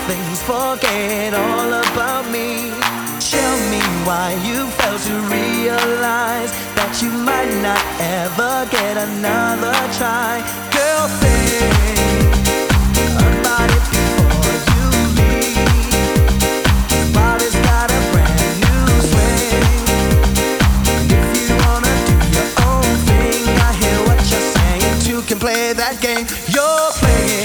things, forget all about me. Tell me why you failed to realize that you might not ever get another try. Girl, think